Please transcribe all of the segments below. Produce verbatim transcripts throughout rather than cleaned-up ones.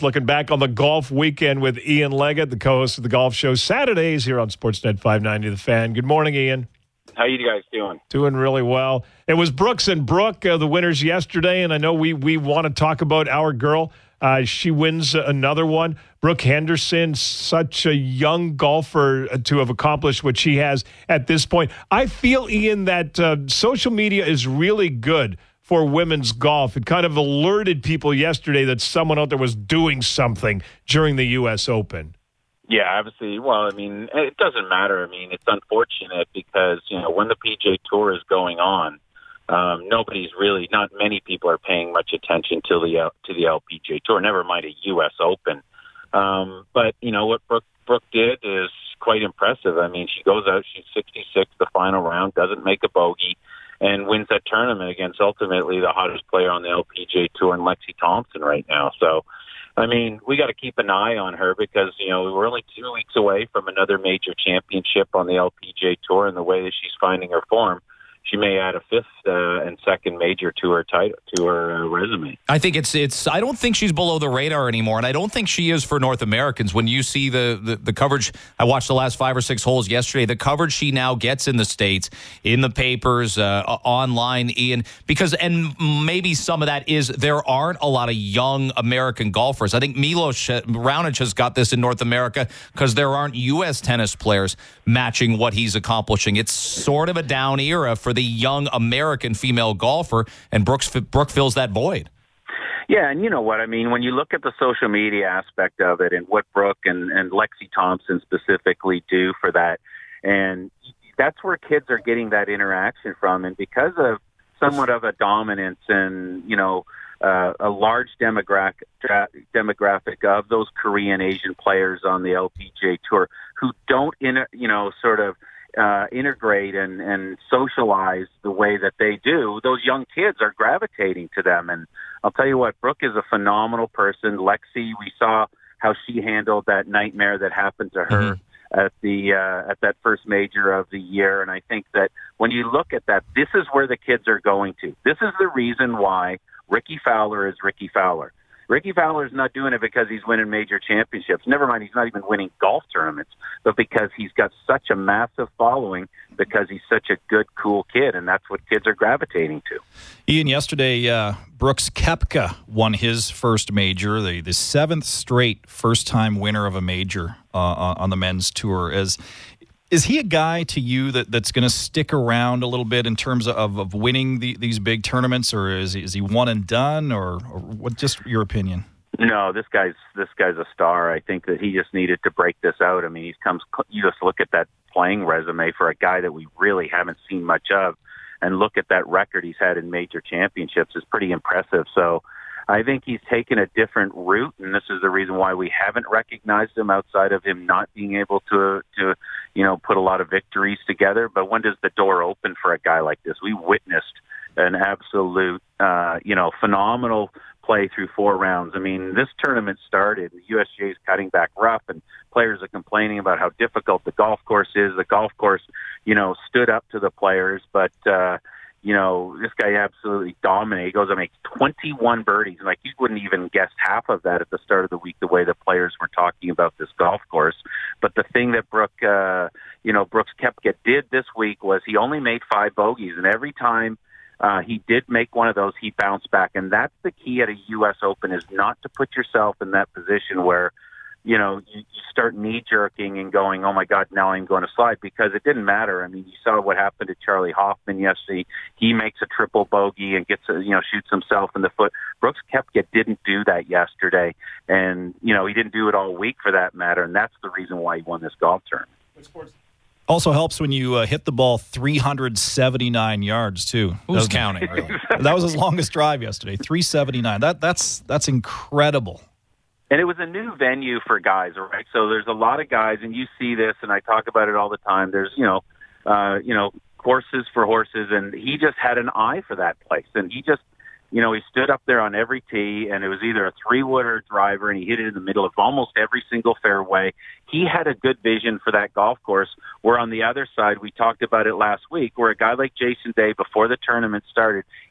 Looking back on the golf weekend with Ian Leggett, the co-host of the Golf Show, Saturdays here on Sportsnet five ninety The Fan. Good morning, Ian. How you guys doing? Doing really well. It was Brooks and Brooke, uh, the winners yesterday, and I know we we want to talk about our girl. Uh, she wins another one. Brooke Henderson, such a young golfer to have accomplished what she has at this point. I feel, Ian, that uh, social media is really good for women's golf. It kind of alerted people yesterday that someone out there was doing something during the U S Open. Yeah, obviously. Well, I mean, it doesn't matter. I mean, it's unfortunate because, you know, when the P G A Tour is going on, um, nobody's really, not many people are paying much attention to the to the L P G A Tour, never mind a U S Open. Um, but, you know, what Brooke, Brooke did is quite impressive. I mean, she goes out, she's sixty-six the final round, doesn't make a bogey, and wins that tournament against ultimately the hottest player on the L P G A Tour in Lexi Thompson right now. So, I mean, we got to keep an eye on her because, you know, we're only two weeks away from another major championship on the L P G A Tour, and the way that she's finding her form, she may add a fifth uh, and second major to her title, to her uh, resume. I think it's it's. I don't think she's below the radar anymore, and I don't think she is for North Americans. When you see the, the, the coverage, I watched the last five or six holes yesterday. The coverage she now gets in the States, in the papers, uh, online, Ian, because and maybe some of that is there aren't a lot of young American golfers. I think Milos Raonic has got this in North America because there aren't U S tennis players matching what he's accomplishing. It's sort of a down era for the young American female golfer, and Brooks Brooke fills that void. Yeah, and you know what I mean, when you look at the social media aspect of it and what Brooke and, and Lexi Thompson specifically do for that, and that's where kids are getting that interaction from, and because of somewhat of a dominance and, you know, uh, a large demographic demographic of those Korean Asian players on the L P G A Tour who don't, in, you know, sort of Uh, integrate and, and socialize the way that they do, those young kids are gravitating to them. And I'll tell you what, Brooke is a phenomenal person. Lexi, we saw how she handled that nightmare that happened to her mm-hmm. at the uh, at that first major of the year. And I think that when you look at that, this is where the kids are going to. This is the reason why Ricky Fowler is Ricky Fowler. Ricky Fowler's not doing it because he's winning major championships. Never mind, he's not even winning golf tournaments, but because he's got such a massive following because he's such a good, cool kid, and that's what kids are gravitating to. Ian, yesterday, uh, Brooks Koepka won his first major, the, the seventh straight first-time winner of a major uh, on the men's tour. As Is he a guy to you that, that's going to stick around a little bit in terms of, of winning the, these big tournaments, or is he, is he one and done, or, or what? Just your opinion? No, this guy's this guy's a star. I think that he just needed to break this out. I mean, he comes. You just look at that playing resume for a guy that we really haven't seen much of, and look at that record he's had in major championships is pretty impressive. So I think he's taken a different route, and this is the reason why we haven't recognized him outside of him not being able to, to, you know, put a lot of victories together. But when does the door open for a guy like this? We witnessed an absolute, uh, you know, phenomenal play through four rounds. I mean, this tournament started, the U S G A is cutting back rough, and players are complaining about how difficult the golf course is. The golf course, you know, stood up to the players, but, uh, you know, this guy absolutely dominated. He goes and makes twenty-one birdies. And like, you wouldn't even guess half of that at the start of the week, the way the players were talking about this golf course. But the thing that Brooke, uh, you know, Brooks Koepka did this week was he only made five bogeys. And every time uh, he did make one of those, he bounced back. And that's the key at a U S Open, is not to put yourself in that position where, you know, you, you start knee-jerking and going, oh, my God, now I'm going to slide, because it didn't matter. I mean, you saw what happened to Charlie Hoffman yesterday. He makes a triple bogey and gets, a, you know, shoots himself in the foot. Brooks Koepka didn't do that yesterday, and, you know, he didn't do it all week for that matter, and that's the reason why he won this golf tournament. Also helps when you uh, hit the ball three hundred seventy-nine yards, too. Who's counting, really? That was his longest drive yesterday, three seventy-nine. That, that's, that's incredible. And it was a new venue for guys, right? So there's a lot of guys, and you see this, and I talk about it all the time. There's, you know, uh, you know, horses for horses, and he just had an eye for that place. And he just, you know, he stood up there on every tee, and it was either a three-wood or a driver, and he hit it in the middle of almost every single fairway. He had a good vision for that golf course, where on the other side, we talked about it last week, where a guy like Jason Day, before the tournament started,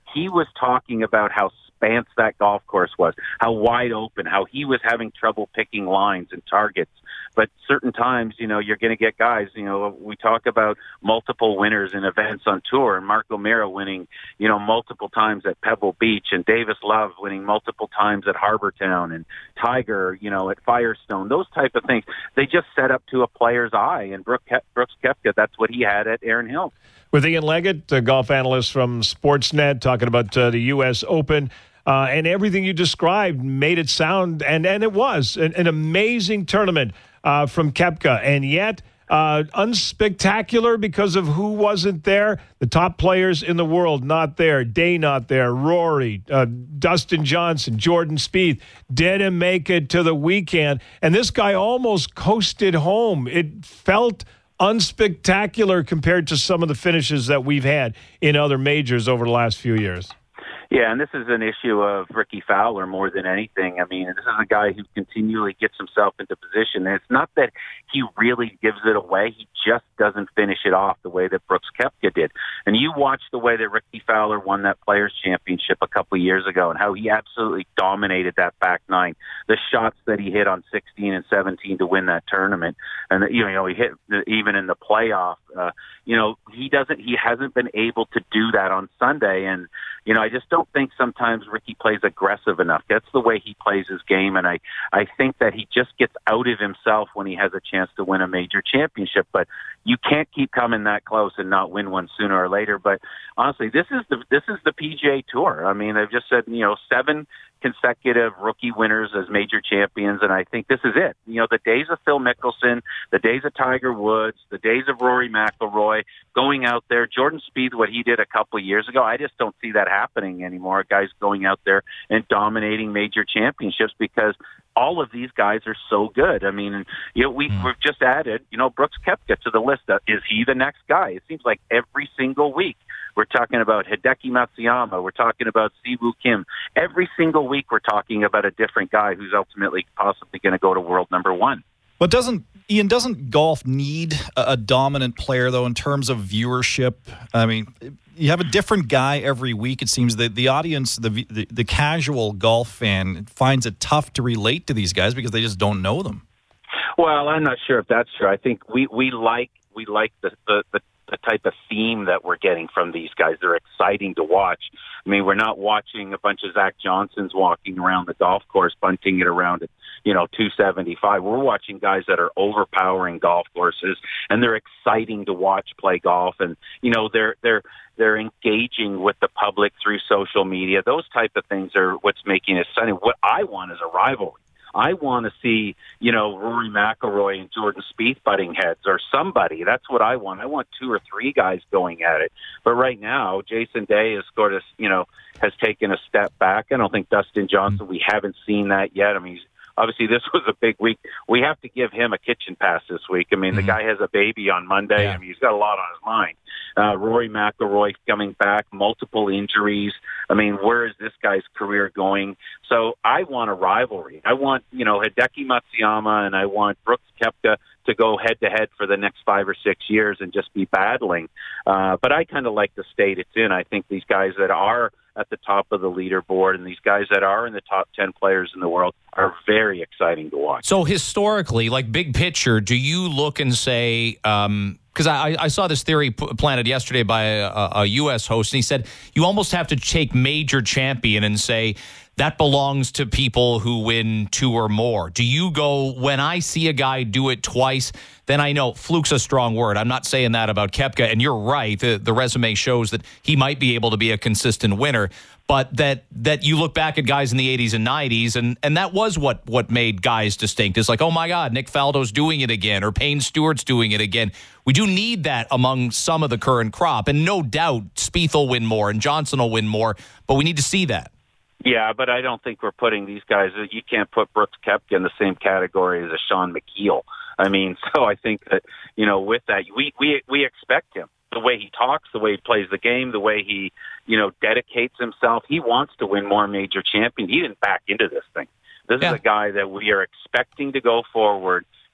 he was talking about how spance that golf course was, how wide open, how he was having trouble picking lines and targets. But certain times, you know, you're going to get guys, you know, we talk about multiple winners in events on tour, and Mark O'Meara winning, you know, multiple times at Pebble Beach, and Davis Love winning multiple times at Harbour Town, and Tiger, you know, at Firestone, those type of things. They just set up to a player's eye, and Brooks Koepka, that's what he had at Erin Hills. With Ian Leggett, a golf analyst from Sportsnet, talking about uh, the U S Open. Uh, and everything you described made it sound, and, and it was, an, an amazing tournament uh, from Koepka. And yet, uh, unspectacular because of who wasn't there. The top players in the world not there. Day not there. Rory, uh, Dustin Johnson, Jordan Spieth didn't make it to the weekend. And this guy almost coasted home. It felt unspectacular compared to some of the finishes that we've had in other majors over the last few years. Yeah, and this is an issue of Ricky Fowler more than anything. I mean, this is a guy who continually gets himself into position. And it's not that he really gives it away. He just doesn't finish it off the way that Brooks Koepka did. And you watch the way that Ricky Fowler won that Players' Championship a couple of years ago and how he absolutely dominated that back nine. The shots that he hit on sixteen and seventeen to win that tournament. And, you know, he hit even in the playoff. Uh, you know, he doesn't, he hasn't been able to do that on Sunday. And, you know, I just don't think sometimes Ricky plays aggressive enough. That's the way he plays his game. And I, I think that he just gets out of himself when he has a chance to win a major championship. But you can't keep coming that close and not win one sooner or later. But honestly, this is the, this is the P G A Tour. I mean, they've just said, you know, seven consecutive rookie winners as major champions, and I think this is it. You know, the days of Phil Mickelson, the days of Tiger Woods, the days of Rory McIlroy going out there, Jordan Spieth, what he did a couple of years ago, I just don't see that happening anymore. Guys going out there and dominating major championships because all of these guys are so good. I mean, you know, we, mm. we've just added, you know, Brooks Koepka to the list. Is he the next guy? It seems like every single week we're talking about Hideki Matsuyama. We're talking about Siwoo Kim. Every single week we're talking about a different guy who's ultimately possibly going to go to world number one. But doesn't, Ian, doesn't golf need a, a dominant player, though, in terms of viewership? I mean, you have a different guy every week. It seems that the audience, the, the the casual golf fan, finds it tough to relate to these guys because they just don't know them. Well, I'm not sure if that's true. I think we, we like we like the, the, the the type of theme that we're getting from these guys. They're exciting to watch. I mean, we're not watching a bunch of Zach Johnsons walking around the golf course, bunting it around at, you know, two seventy-five. We're watching guys that are overpowering golf courses, and they're exciting to watch play golf. And, you know, they're, they're, they're engaging with the public through social media. Those type of things are what's making it exciting. What I want is a rivalry. I want to see, you know, Rory McIlroy and Jordan Spieth butting heads or somebody. That's what I want. I want two or three guys going at it. But right now, Jason Day has sort of, you know, has taken a step back. I don't think Dustin Johnson, we haven't seen that yet. I mean, he's, obviously this was a big week. We have to give him a kitchen pass this week. I mean, mm-hmm. the guy has a baby on Monday. Yeah. I mean, he's got a lot on his mind. Uh, Rory McIlroy coming back, multiple injuries. I mean, where is this guy's career going? So I want a rivalry. I want, you know, Hideki Matsuyama and I want Brooks Koepka to go head-to-head for the next five or six years and just be battling. Uh, but I kind of like the state it's in. I think these guys that are at the top of the leaderboard and these guys that are in the top ten players in the world are very exciting to watch. So historically, like big picture, do you look and say, um, because I, I saw this theory p- planted yesterday by a, a U S host, and he said you almost have to take major champion and say that belongs to people who win two or more. Do you go, when I see a guy do it twice, then I know, fluke's a strong word. I'm not saying that about Koepka, and you're right. The, the resume shows that he might be able to be a consistent winner, but that that you look back at guys in the eighties and nineties, and, and that was what, what made guys distinct. It's like, oh, my God, Nick Faldo's doing it again, or Payne Stewart's doing it again. We do need that among some of the current crop, and no doubt Spieth will win more and Johnson will win more, but we need to see that. Yeah, but I don't think we're putting these guys, you can't put Brooks Koepka in the same category as a Sean McKeel. I mean, so I think that, you know, with that, we, we, we expect him. The way he talks, the way he plays the game, the way he, you know, dedicates himself. He wants to win more major champions. He didn't back into this thing. This yeah. is a guy that we are expecting to go forward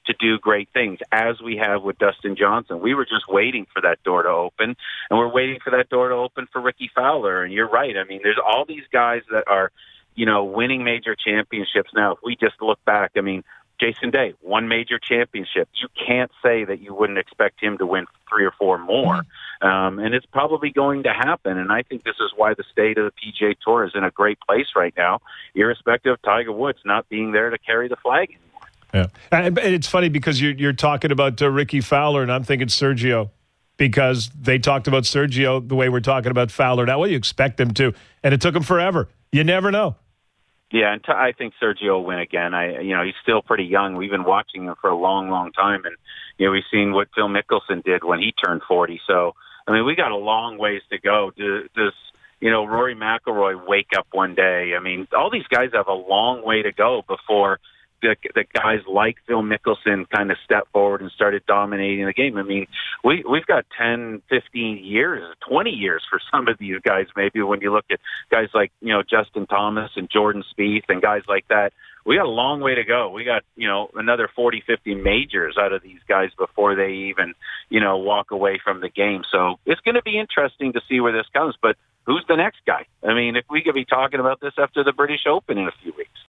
to do great things, as we have with Dustin Johnson. We were just waiting for that door to open, and we're waiting for that door to open for Ricky Fowler. And you're right. I mean, there's all these guys that are, you know, winning major championships now. If we just look back, I mean, Jason Day, one major championship. You can't say that you wouldn't expect him to win three or four more. Um, and it's probably going to happen. And I think this is why the state of the P G A Tour is in a great place right now, irrespective of Tiger Woods not being there to carry the flag anymore. Yeah. And it's funny because you're, you're talking about uh, Ricky Fowler, and I'm thinking Sergio, because they talked about Sergio the way we're talking about Fowler now. Well, you expect them to. And it took him forever. You never know. Yeah, and t- I think Sergio will win again. I, you know, he's still pretty young. We've been watching him for a long, long time, and you know, we've seen what Phil Mickelson did when he turned forty. So, I mean, we got a long ways to go. Does, does you know, Rory McIlroy wake up one day? I mean, all these guys have a long way to go before the, the guys like Phil Mickelson kind of stepped forward and started dominating the game. I mean, we, we've got ten, fifteen years, twenty years for some of these guys, maybe when you look at guys like, you know, Justin Thomas and Jordan Spieth and guys like that. We got a long way to go. We got, you know, another forty, fifty majors out of these guys before they even, you know, walk away from the game. So it's going to be interesting to see where this comes. But who's the next guy? I mean, if we could be talking about this after the British Open in a few weeks.